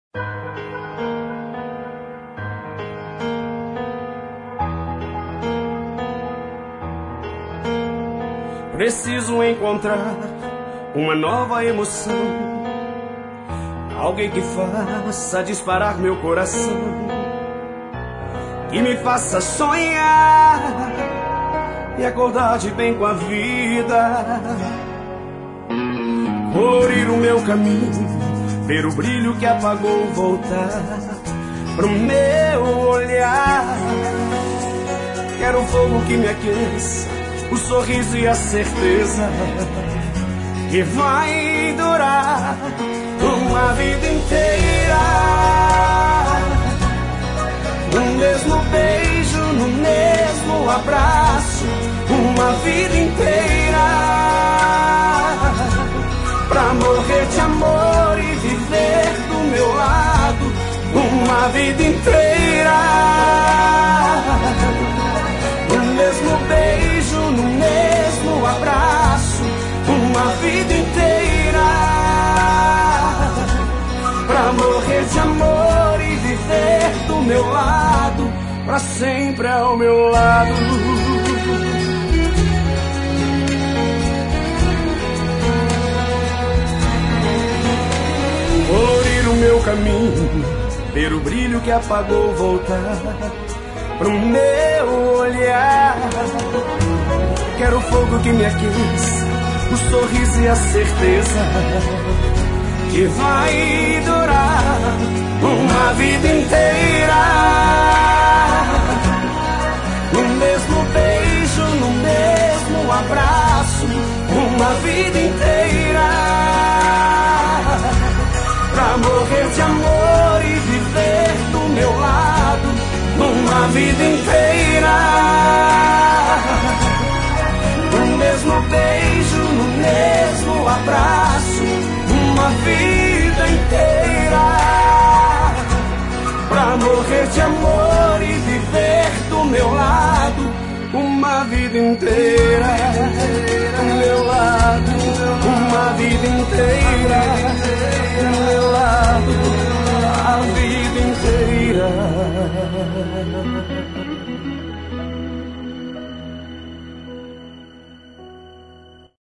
Preciso encontrar uma nova emoção, alguém que faça disparar meu coração, que me faça sonhar e acordar de bem com a vida. Colorir o meu caminho, ver o brilho que apagou voltar pro meu olhar. Quero o fogo que me aqueça, o sorriso e a certeza que vai durar uma vida inteira. No mesmo beijo, no mesmo abraço, uma vida inteira. Pra morrer de amor e viver do meu lado, uma vida inteira. No mesmo beijo, no mesmo abraço, uma vida inteira. Pra morrer de amor e viver do meu lado, pra sempre ao meu lado. Colorir o meu caminho, ver o brilho que apagou voltar pro meu olhar. Quero o fogo que me aqueça, o sorriso e a certeza que vai durar uma vida inteira. No mesmo beijo, no mesmo abraço, uma vida inteira. Pra morrer de amor e viver do meu lado, uma vida inteira. No mesmo beijo, no mesmo abraço, uma vida inteira. Pra morrer de amor e viver do meu lado, uma vida inteira. Do meu lado, uma vida inteira.